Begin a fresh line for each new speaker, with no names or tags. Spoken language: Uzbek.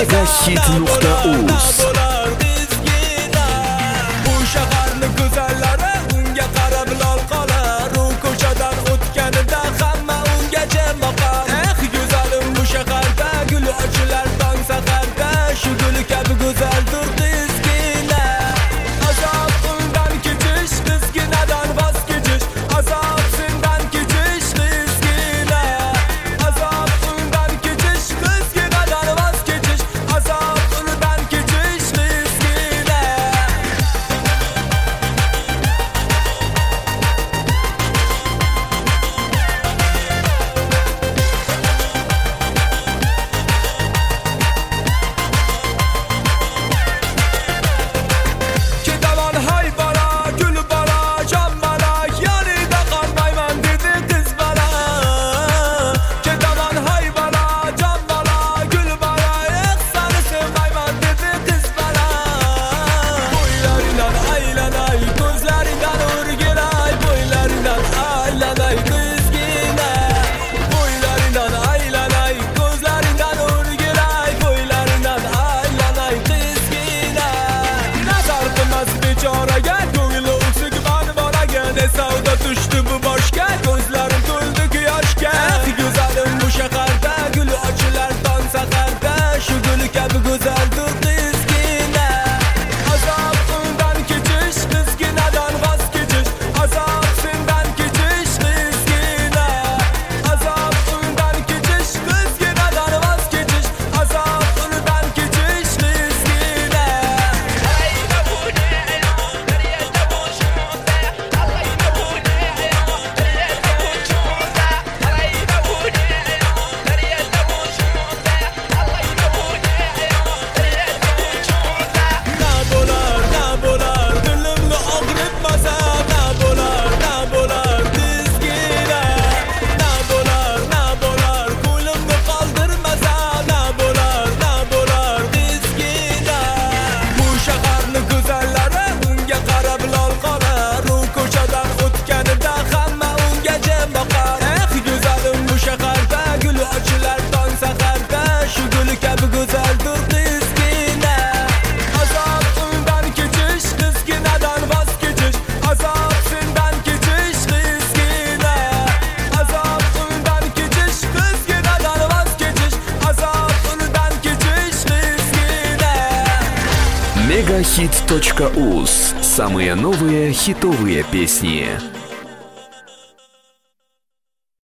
Megahit.uz.
Bu shaharni go'zallari unga qarab lol qolar. U ko'chadan o'tganida hamma unga jim boqar. Go'zalim bu shaharda gul ochilar tong saharda. Shu gul kabi go'zaldir qizgina. Azob undan kechish, qizginadan voz kechish. Azob sendan kechish, qizgina. Azob undan kechish, qizginadan voz kechish. Azob undan kechish, qizgina. Ketaman hay bala, gul bala, jon bala, yanida qolmayman dedi qiz bala. Ketaman hay bala, jon bala, gul bala, seni sevmayman dedi qiz bala. Bo'ylaridan aylanay, ko'zlaridan o'rgilay, bo'ylaridan aylanay qizgina. Bo'ylaridan aylanay, ko'zlaridan o'rgilay, bo'ylaridan aylanay qizgina. Nazar qilmas bechoraga, ko'ngli o'ksik man bolaga. Ne savdo tushdi bu boshga, ko'zlarim to'ldi quyoshga. Go'zalim bu shaharda gul ochilar tong saharda. Shu gul kabi go'zaldir qizgina. Azob undan kechish, qizginadan voz kechish. Azob sendan kechish, qizgina. Azob undan kechish, qizginadan voz kechish. Azob undan kechish, qizgina. Na bo'lar, dilimni og'ritmasa. Na bo'lar, qizgina. Na bo'lar, ko'limni qoldirmasa. Na bo'lar, qizgina. Bu shaharni go'zallari unga qarab lol qolar. U ko'chadan o'tganida hamma unga jim boqar. Go'zalim bu shaharda gul ochilar tong saharda. Shu gul kabi go'zaldir qizgina. Azob undan kechish, qizginadan voz kechish. Azob sendan kechish, qizgina. Azob undan kechish, qizginadan voz kechish. Azob undan kechish, qizgina.
Megahit.uz. Самые новые хитовые песни.